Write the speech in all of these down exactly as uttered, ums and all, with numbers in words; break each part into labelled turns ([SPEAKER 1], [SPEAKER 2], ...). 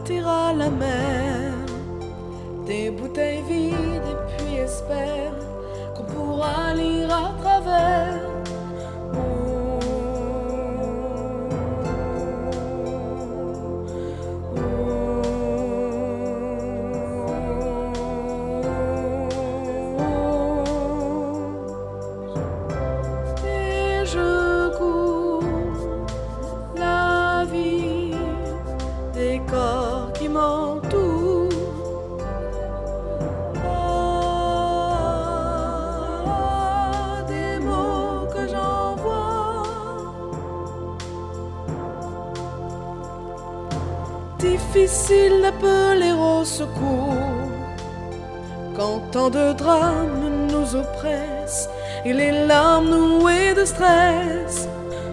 [SPEAKER 1] partir à la mer, des bouteilles vides et puis espère qu'on pourra lire à travers. Des corps qui m'entourent, ah, des mots que j'envoie. Difficile d'appeler au secours quand tant de drames nous oppressent et les larmes nouées de stress.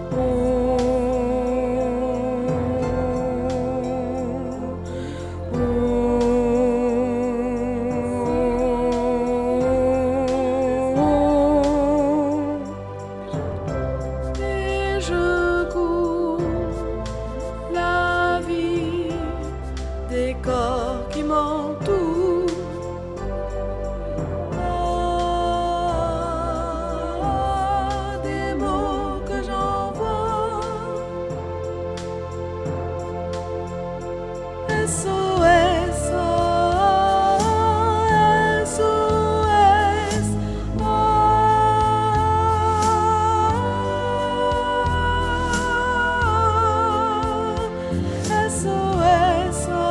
[SPEAKER 1] Des corps qui m'entourent, ah, des mots que j'envoie. S O S, ah, S O S, ah, S O S, ah.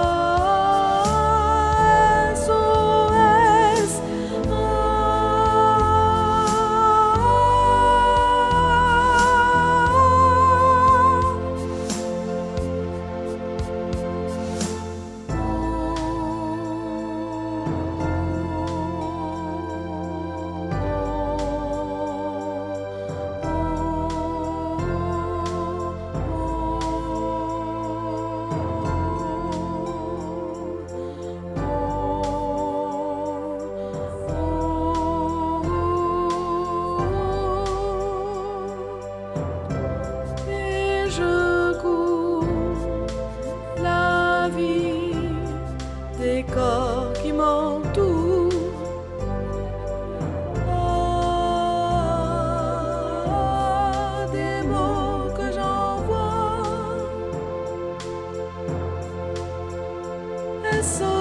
[SPEAKER 1] Des corps qui m'entourent, ah, des mots que j'envoie. S O S.